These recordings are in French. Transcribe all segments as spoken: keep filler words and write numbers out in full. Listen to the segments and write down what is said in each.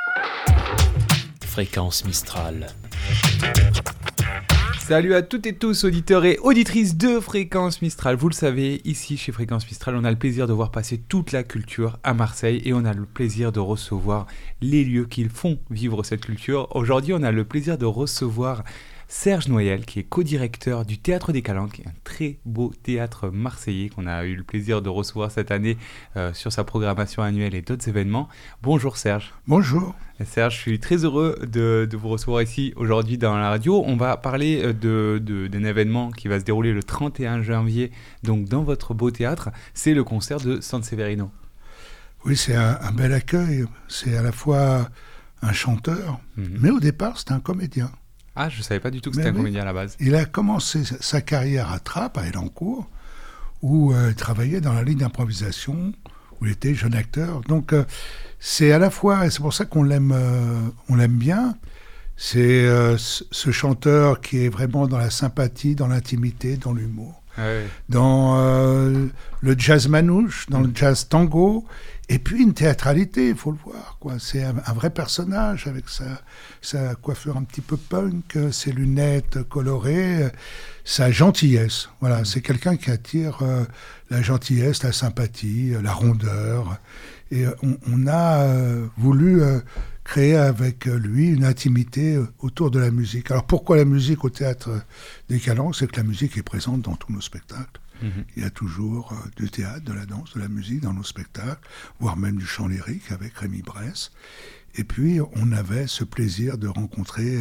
Fréquence Mistral. Salut à toutes et tous, auditeurs et auditrices de Fréquence Mistral. Vous le savez, ici chez Fréquence Mistral, on a le plaisir de voir passer toute la culture à Marseille et on a le plaisir de recevoir les lieux qui font vivre cette culture. Aujourd'hui, on a le plaisir de recevoir Serge Noyel, qui est co-directeur du Théâtre des Calanques, un très beau théâtre marseillais qu'on a eu le plaisir de recevoir cette année euh, sur sa programmation annuelle et d'autres événements. Bonjour Serge. Bonjour. Serge, je suis très heureux de, de vous recevoir ici aujourd'hui dans la radio. On va parler de, de, d'un événement qui va se dérouler le trente et un janvier, donc dans votre beau théâtre. C'est le concert de San Severino. Oui, c'est un, un bel accueil. C'est à la fois un chanteur, mm-hmm. mais au départ, c'était un comédien. Ah, je ne savais pas du tout que c'était mais un oui, comédien à la base. Il a commencé sa carrière à Trappes, à Elancourt, où euh, il travaillait dans la ligne d'improvisation, où il était jeune acteur. Donc, euh, c'est à la fois, et c'est pour ça qu'on l'aime, euh, on l'aime bien, c'est euh, ce chanteur qui est vraiment dans la sympathie, dans l'intimité, dans l'humour. Ah oui. Dans euh, le jazz manouche, dans mmh. le jazz tango, et puis une théâtralité, il faut le voir, quoi. C'est un, un vrai personnage avec sa, sa coiffure un petit peu punk, ses lunettes colorées, sa gentillesse. Voilà, mmh. c'est quelqu'un qui attire euh, la gentillesse, la sympathie, la rondeur. Et on, on a euh, voulu euh, créer avec lui une intimité autour de la musique. Alors pourquoi la musique au Théâtre des Calanques ? C'est que la musique est présente dans tous nos spectacles. Mmh. Il y a toujours euh, du théâtre, de la danse, de la musique dans nos spectacles, voire même du chant lyrique avec Rémi Bresse. Et puis on avait ce plaisir de rencontrer euh,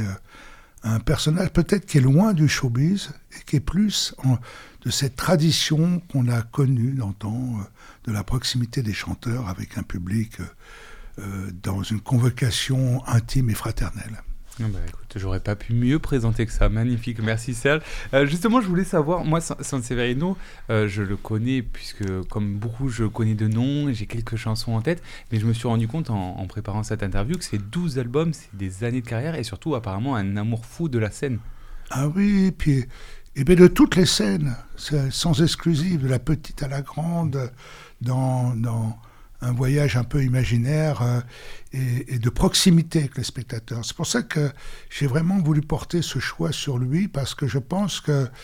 un personnage peut-être qui est loin du showbiz et qui est plus en, de cette tradition qu'on a connue dans le temps, euh, de la proximité des chanteurs avec un public euh, euh, dans une convocation intime et fraternelle. Ah bah écoute, j'aurais pas pu mieux présenter que ça. Magnifique, merci Serge. Euh, justement, je voulais savoir, moi, San Severino, euh, je le connais puisque, comme beaucoup, je connais de nom, j'ai quelques chansons en tête, mais je me suis rendu compte en, en préparant cette interview que c'est douze albums, c'est des années de carrière et surtout apparemment un amour fou de la scène. Ah oui, et puis et bien de toutes les scènes, sans exclusive, de la petite à la grande, dans... dans un voyage un peu imaginaire euh, et, et de proximité avec les spectateurs. C'est pour ça que j'ai vraiment voulu porter ce choix sur lui, parce que je pense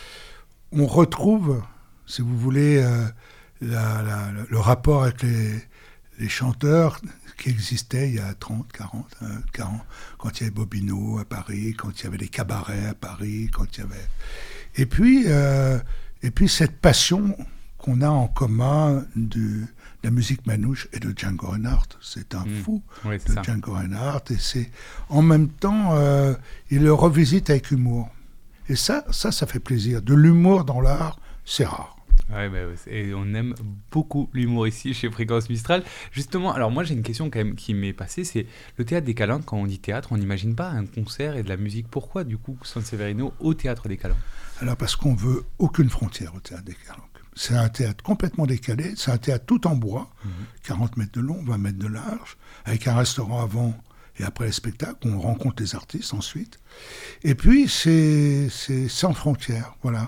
qu'on retrouve, si vous voulez, euh, la, la, le rapport avec les, les chanteurs qui existaient il y a trente, quarante, quarante, quand il y avait Bobino à Paris, quand il y avait les cabarets à Paris, quand il y avait... Et puis, euh, et puis cette passion qu'on a en commun de la musique manouche et de Django Reinhardt. C'est un mmh. fou oui, c'est de ça. Django Reinhardt. Et c'est, en même temps, euh, il le revisite avec humour. Et ça, ça, ça fait plaisir. De l'humour dans l'art, c'est rare. Ouais, bah, et on aime beaucoup l'humour ici chez Fréquence Mistral. Justement, alors moi j'ai une question quand même qui m'est passée, c'est le Théâtre des Calanques. Quand on dit théâtre, on n'imagine pas un concert et de la musique. Pourquoi du coup San Severino au Théâtre des Calanques ? Alors parce qu'on veut aucune frontière au Théâtre des Calanques. C'est un théâtre complètement décalé, c'est un théâtre tout en bois, mmh. quarante mètres de long, vingt mètres de large, avec un restaurant avant et après les spectacles, on rencontre les artistes ensuite. Et puis, c'est, c'est sans frontières, voilà.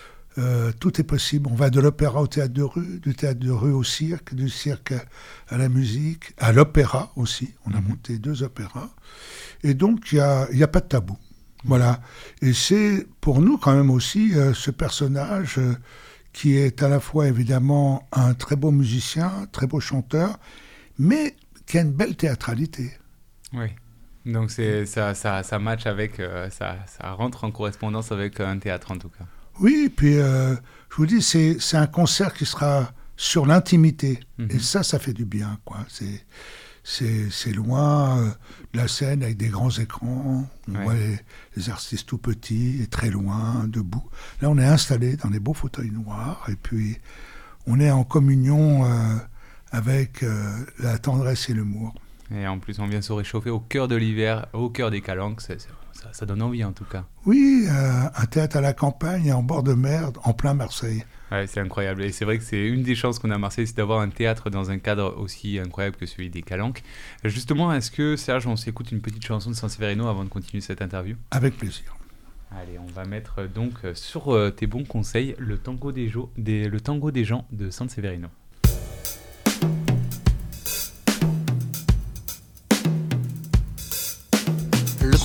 Euh, tout est possible. On va de l'opéra au théâtre de rue, du théâtre de rue au cirque, du cirque à la musique, à l'opéra aussi. On a mmh. monté deux opéras. Et donc, il n'y a, y a pas de tabou. Voilà. Et c'est, pour nous, quand même aussi, euh, ce personnage... Euh, qui est à la fois évidemment un très beau musicien, très beau chanteur, mais qui a une belle théâtralité. Oui, donc c'est, ça, ça, ça match avec, euh, ça, ça rentre en correspondance avec un théâtre en tout cas. Oui, puis euh, je vous dis, c'est, c'est un concert qui sera sur l'intimité, mm-hmm. et ça, ça fait du bien, quoi. C'est, c'est, c'est loin euh, de la scène avec des grands écrans, on ouais. voit les, les artistes tout petits et très loin, debout. Là, on est installé dans des beaux fauteuils noirs et puis on est en communion euh, avec euh, la tendresse et l'humour. Et en plus, on vient se réchauffer au cœur de l'hiver, au cœur des Calanques, c'est, c'est, ça, ça donne envie en tout cas. Oui, euh, un théâtre à la campagne, en bord de mer, en plein Marseille. Ouais, c'est incroyable. Et c'est vrai que c'est une des chances qu'on a à Marseille, c'est d'avoir un théâtre dans un cadre aussi incroyable que celui des Calanques. Justement, est-ce que, Serge, on s'écoute une petite chanson de San Severino avant de continuer cette interview ? Avec plaisir. Allez, on va mettre donc sur euh, tes bons conseils le tango des, jo- des, le tango des gens de San Severino.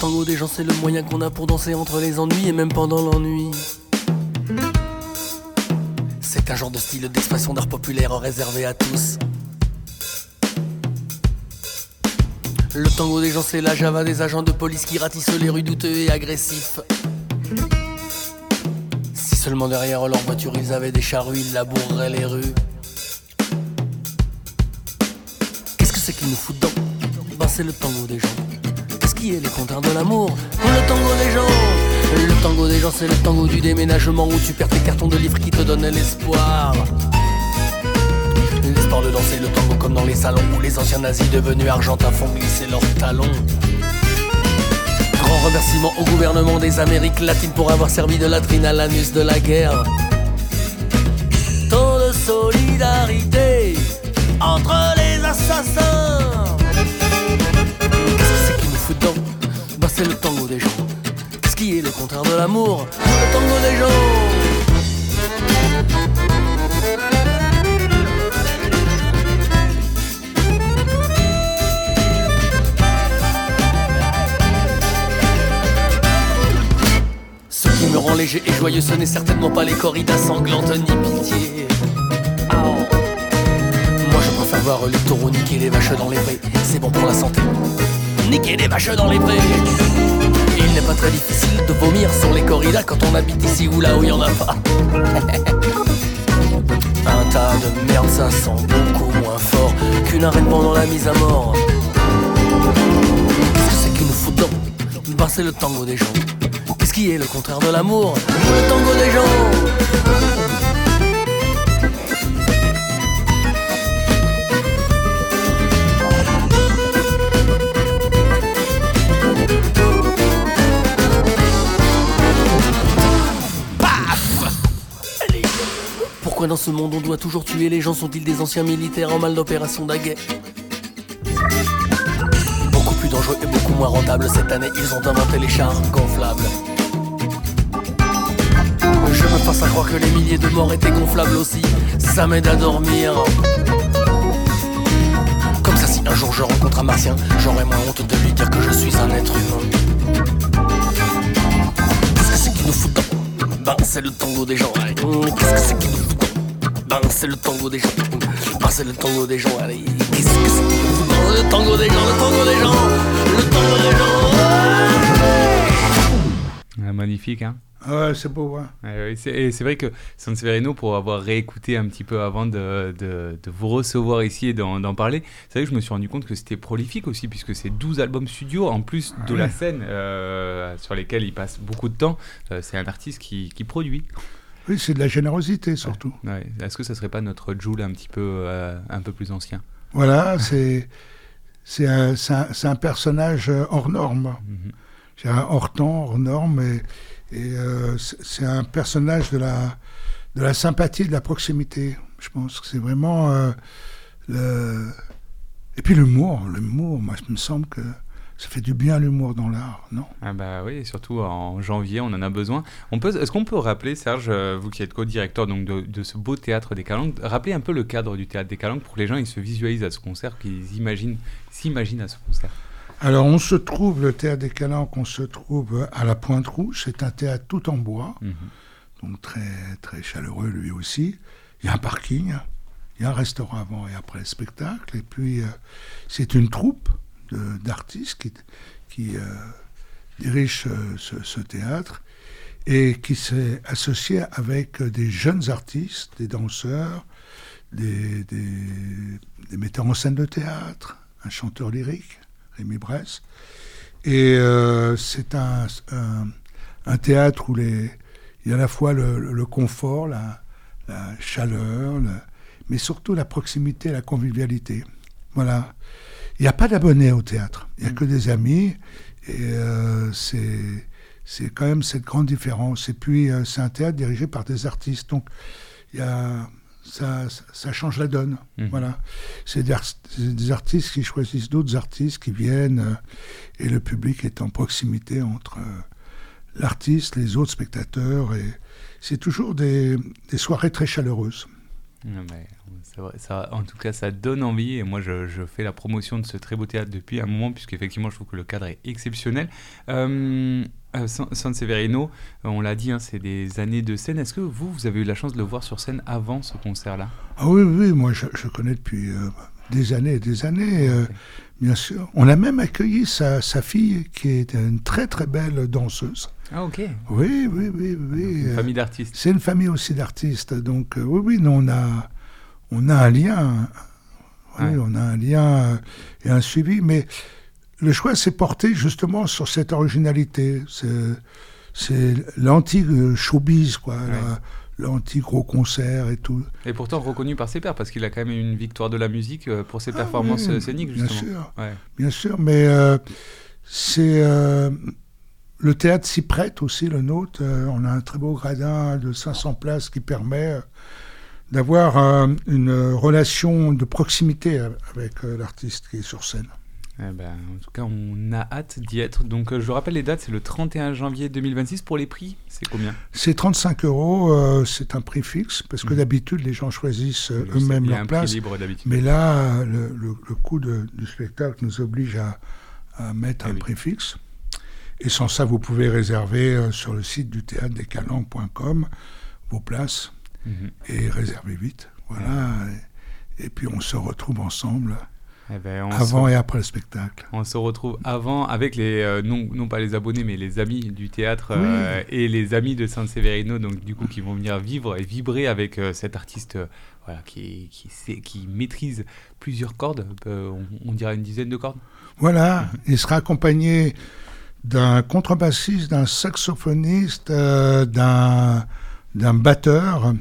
tango des gens, c'est le moyen qu'on a pour danser entre les ennuis et même pendant l'ennui. C'est un genre de style d'expression d'art populaire réservé à tous. Le tango des gens, c'est la java des agents de police qui ratissent les rues douteux et agressifs. Si seulement derrière leur voiture ils avaient des charrues, ils laboureraient les rues. Qu'est-ce que c'est qu'ils nous foutent dedans? Ben c'est le tango des gens. Qu'est-ce qui est les contraires de l'amour? Le tango des gens. Le tango des gens, c'est le tango du déménagement où tu perds tes cartons de livres qui te donnent l'espoir. L'espoir de danser le tango comme dans les salons où les anciens nazis devenus argentins font glisser leurs talons. Grand remerciement au gouvernement des Amériques latines pour avoir servi de latrine à l'anus de la guerre. Tant de solidarité entre les assassins. Qu'est-ce que c'est qui nous fout dedans? Bah c'est le tango des gens. Qu'est-ce qui est le contraire de l'amour? Le tango des gens. Ce qui me rend léger et joyeux, ce n'est certainement pas les corridas sanglantes ni pitié. Oh. Moi je préfère voir les taureaux niquer les vaches dans les prés. C'est bon pour la santé. Niquer les vaches dans les prés. Il n'est pas très difficile de vomir sur les corridas quand on habite ici ou là où il n'y en a pas. Un tas de merde, ça sent beaucoup moins fort qu'une arène pendant la mise à mort. Qu'est-ce que c'est qui nous fout dedans? Bah c'est le tango des gens. Qu'est-ce qui est le contraire de l'amour? Le tango des gens. Pourquoi dans ce monde on doit toujours tuer les gens? Sont-ils des anciens militaires en mal d'opération d'Aguet? Beaucoup plus dangereux et beaucoup moins rentables. Cette année ils ont inventé les chars gonflables. Je me fasse à croire que les milliers de morts étaient gonflables aussi. Ça m'aide à dormir. Comme ça si un jour je rencontre un martien, j'aurais moins honte de lui dire que je suis un être humain. Qu'est-ce que c'est qui nous fout dedans? Ben c'est le tango des gens. Allez. Qu'est-ce que c'est qui nous fout dedans? Ben c'est le tango des gens. Ben c'est le tango des gens. Allez. Qu'est-ce que c'est qui nous fout dedans? Le tango des gens, le tango des gens, le tango des gens. Ah, magnifique, hein? Ouais, c'est beau, hein. Ouais, c'est, et c'est vrai que Sanseverino, pour avoir réécouté un petit peu avant de, de, de vous recevoir ici et d'en, d'en parler, c'est vrai que je me suis rendu compte que c'était prolifique aussi, puisque c'est douze albums studio, en plus de ah, la oui. scène euh, sur lesquels il passe beaucoup de temps. Euh, c'est un artiste qui, qui produit. Oui, c'est de la générosité, surtout. Ouais, ouais. Est-ce que ça ne serait pas notre Jul un petit peu, euh, un peu plus ancien? Voilà, c'est, c'est, un, c'est, un, c'est un personnage hors norme. Mm-hmm. C'est un hors temps, hors norme, et... Et euh, c'est un personnage de la, de la sympathie, de la proximité. Je pense que c'est vraiment... Euh, le... Et puis l'humour, l'humour, moi, il me semble que ça fait du bien l'humour dans l'art, non? Ah bah oui, surtout en janvier, on en a besoin. On peut, est-ce qu'on peut rappeler, Serge, vous qui êtes co-directeur donc, de, de ce beau théâtre des Calanques, rappeler un peu le cadre du théâtre des Calanques pour que les gens ils se visualisent à ce concert, qu'ils imaginent, s'imaginent à ce concert? Alors, on se trouve, le théâtre des Calanques, on se trouve à la Pointe-Rouge. C'est un théâtre tout en bois, mmh. donc très, très chaleureux lui aussi. Il y a un parking, il y a un restaurant avant et après le spectacle. Et puis, euh, c'est une troupe de, d'artistes qui, qui euh, dirige euh, ce, ce théâtre et qui s'est associé avec des jeunes artistes, des danseurs, des, des, des metteurs en scène de théâtre, un chanteur lyrique, Rémi Bresse. Et euh, c'est un, un, un théâtre où les, il y a à la fois le, le confort, la, la chaleur, le, mais surtout la proximité, la convivialité. Voilà. Il n'y a pas d'abonnés au théâtre, il n'y a mmh. que des amis, et euh, c'est, c'est quand même cette grande différence. Et puis, euh, c'est un théâtre dirigé par des artistes, donc il y a... Ça, ça change la donne. Mmh. Voilà. C'est des, c'est des artistes qui choisissent d'autres artistes qui viennent euh, et le public est en proximité entre euh, l'artiste, les autres spectateurs. Et c'est toujours des, des soirées très chaleureuses. Ouais, c'est vrai, ça, en tout cas, ça donne envie. Et moi, je, je fais la promotion de ce très beau théâtre depuis un moment, puisqu'effectivement, je trouve que le cadre est exceptionnel. Euh, euh, San Severino, on l'a dit, hein, c'est des années de scène. Est-ce que vous, vous avez eu la chance de le voir sur scène avant ce concert-là ? Ah oui, oui, moi, je, je connais depuis euh, des années et des années, euh, okay. Bien sûr. On a même accueilli sa, sa fille, qui est une très, très belle danseuse. Ah, ok. Oui, oui, oui. oui. Une famille d'artistes. C'est une famille aussi d'artistes. Donc, euh, oui, oui, nous, on a, on a un lien. Oui, ouais. On a un lien et un suivi. Mais le choix s'est porté justement sur cette originalité. C'est, c'est l'anti-showbiz, quoi. Ouais. La, l'anti-gros concert et tout. Et pourtant reconnu par ses pairs, parce qu'il a quand même une victoire de la musique pour ses ah, performances oui, scéniques, justement. Bien sûr, ouais. bien sûr. Mais euh, c'est... Euh, le théâtre s'y prête aussi, le nôtre. Euh, on a un très beau gradin de cinq cents places qui permet euh, d'avoir euh, une relation de proximité avec euh, l'artiste qui est sur scène. Eh ben, en tout cas, on a hâte d'y être. Donc, euh, je rappelle les dates, c'est le trente et un janvier deux mille vingt-six. Pour les prix, c'est combien ? C'est trente-cinq euros, euh, c'est un prix fixe, parce que mmh. d'habitude, les gens choisissent euh, eux-mêmes leur place. Prix libre d'habitude. Mais là, le, le, le coût de, du spectacle nous oblige à, à mettre ah, un oui. prix fixe. Et sans ça, vous pouvez réserver euh, sur le site du théâtre des calanques point com vos places mmh. et réserver vite. Voilà. Mmh. Et, et puis, on se retrouve ensemble. Eh ben, avant se... et après le spectacle. On se retrouve avant avec les, euh, non, non pas les abonnés, mais les amis du théâtre euh, oui. et les amis de San Severino, donc du coup qui vont venir vivre et vibrer avec euh, cet artiste euh, voilà, qui, qui, sait, qui maîtrise plusieurs cordes, euh, on, on dirait une dizaine de cordes. Voilà, il sera accompagné d'un contrebassiste, d'un saxophoniste, euh, d'un, d'un batteur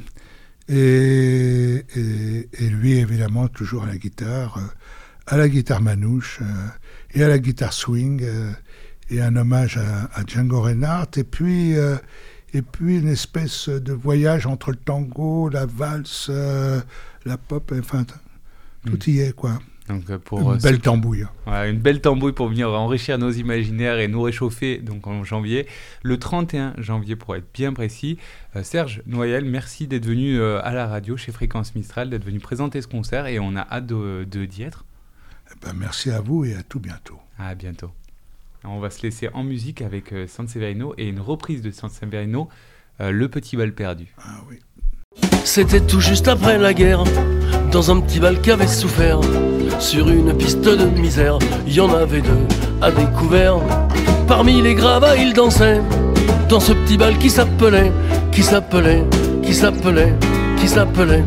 et, et, et lui évidemment toujours à la guitare. Euh, à la guitare manouche euh, et à la guitare swing euh, et un hommage à, à Django Reinhardt et puis euh, et puis une espèce de voyage entre le tango, la valse, euh, la pop, enfin tout mmh. y est quoi. Donc pour une belle tambouille. Voilà, une belle tambouille pour venir enrichir nos imaginaires et nous réchauffer donc en janvier, le trente et un janvier pour être bien précis. Euh, Serge Noyel, merci d'être venu euh, à la radio chez Fréquence Mistral, d'être venu présenter ce concert et on a hâte de, de, d'y être. Ben, merci à vous et à tout bientôt. À bientôt. On va se laisser en musique avec euh, San Severino et une reprise de San Severino, euh, Le Petit Bal Perdu. Ah oui. C'était tout juste après la guerre, dans un petit bal qui avait souffert. Sur une piste de misère, il y en avait deux à découvert. Parmi les gravats, ils dansaient dans ce petit bal qui s'appelait, qui s'appelait, qui s'appelait, qui s'appelait.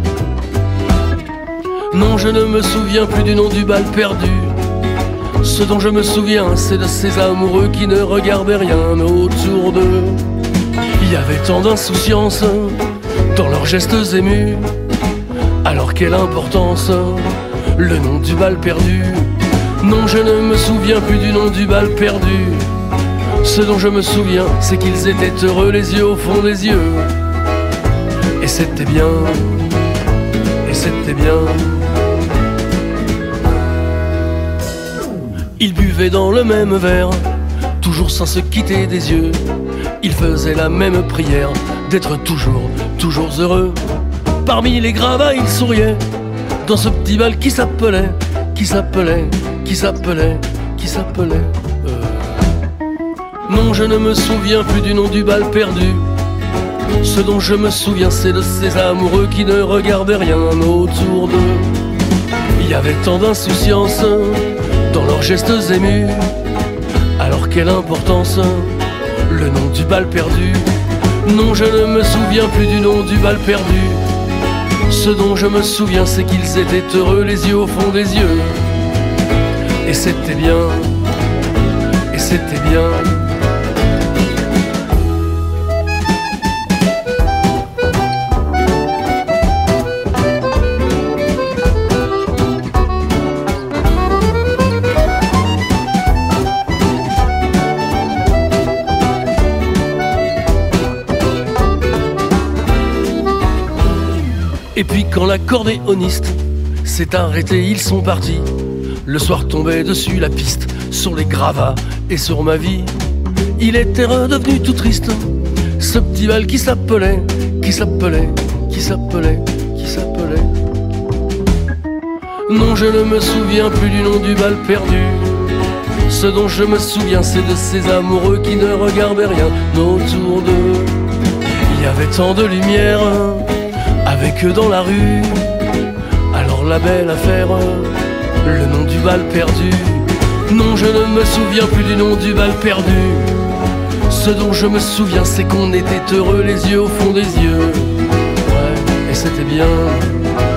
Non, je ne me souviens plus du nom du bal perdu. Ce dont je me souviens, c'est de ces amoureux qui ne regardaient rien autour d'eux. Il y avait tant d'insouciance dans leurs gestes émus. Alors quelle importance, le nom du bal perdu. Non, je ne me souviens plus du nom du bal perdu. Ce dont je me souviens, c'est qu'ils étaient heureux, les yeux au fond des yeux. Et c'était bien, et c'était bien. Ils buvaient dans le même verre, toujours sans se quitter des yeux. Ils faisaient la même prière, d'être toujours, toujours heureux. Parmi les gravats, ils souriaient, dans ce petit bal qui s'appelait, qui s'appelait, qui s'appelait, qui s'appelait. Euh... Non, je ne me souviens plus du nom du bal perdu. Ce dont je me souviens, c'est de ces amoureux qui ne regardaient rien autour d'eux. Il y avait tant d'insouciance dans leurs gestes émus. Alors quelle importance, le nom du bal perdu. Non, je ne me souviens plus du nom du bal perdu. Ce dont je me souviens, c'est qu'ils étaient heureux, les yeux au fond des yeux. Et c'était bien, et c'était bien. Et puis quand l'accordéoniste s'est arrêté, ils sont partis. Le soir tombait dessus la piste, sur les gravats et sur ma vie. Il était redevenu tout triste, ce petit bal qui s'appelait, qui s'appelait, qui s'appelait, qui qui s'appelait. Non, je ne me souviens plus du nom du bal perdu. Ce dont je me souviens, c'est de ces amoureux qui ne regardaient rien autour d'eux. Il y avait tant de lumière avec eux dans la rue. Alors la belle affaire, le nom du bal perdu. Non, je ne me souviens plus du nom du bal perdu. Ce dont je me souviens, c'est qu'on était heureux, les yeux au fond des yeux. Ouais, et c'était bien.